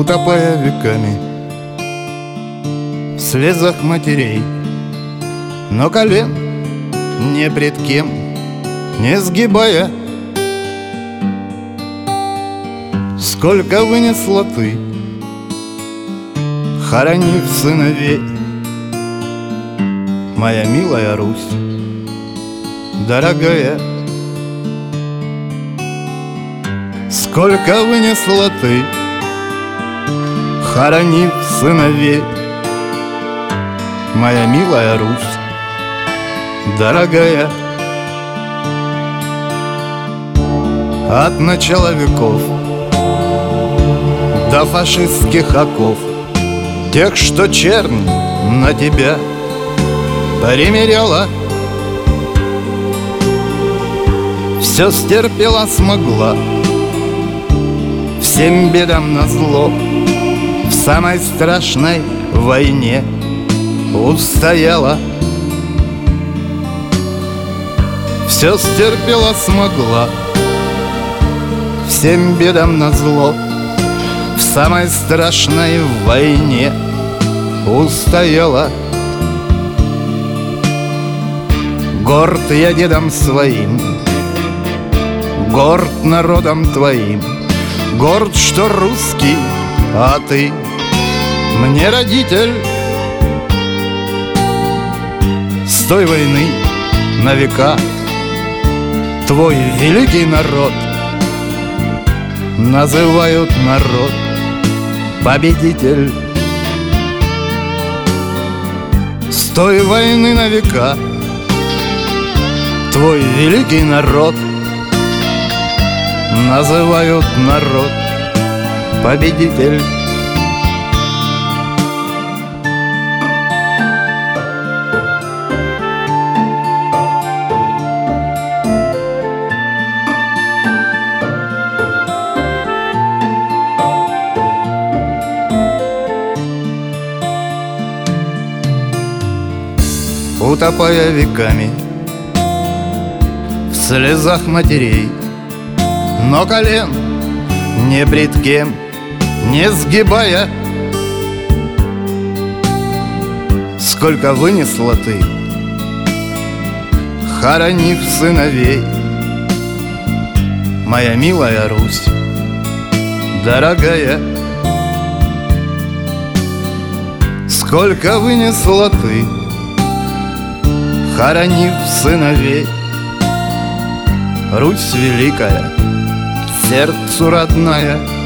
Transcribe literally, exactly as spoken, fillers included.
утопая веками в слезах матерей, но колен не пред кем не сгибая. Сколько вынесла ты, хоронив сыновей, моя милая Русь, дорогая. Сколько вынесла ты, хоронив сыновей, моя милая Русь, дорогая. От начала веков до фашистских оков, тех, что чернь на тебя примеряла, все стерпела, смогла, всем бедам назло, в самой страшной войне устояла. Все стерпела, смогла, всем бедам назло, в самой страшной войне устояла. Горд я дедом своим, горд народом твоим, горд, что русский, а ты мне родитель. С той войны на века твой великий народ называют народ победитель. С той войны на века твой великий народ называют народ победитель. Утопая веками в слезах матерей, но колен не пред кем не сгибая. Сколько вынесла ты, хоронив сыновей, моя милая Русь, дорогая. Сколько вынесла ты, хоронив сыновей, Русь великая, сердцу родная.